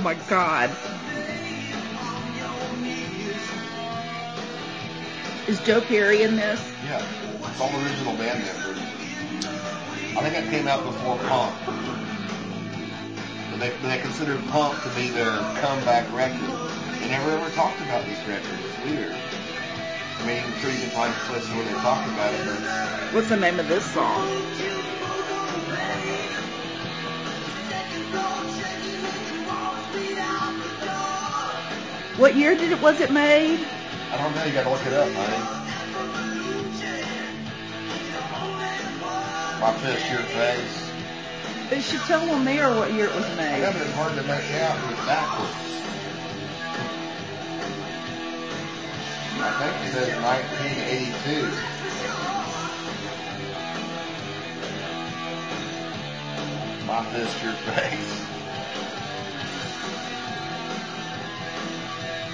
my God. Is Joe Perry in this? Yeah, it's all original band members. I think that came out before Pump. But they considered Pump to be their comeback record. They never ever talked about this record. It's weird. I mean, I'm sure you can find places where they talk about it, but... What's the name of this song? What year was it made? I don't know. You got to look it up, honey. My Fist, Your Face. It should tell on there what year it was I made. know, but it's hard to make out with backwards. I think it says 1982. My Fist, Your Face.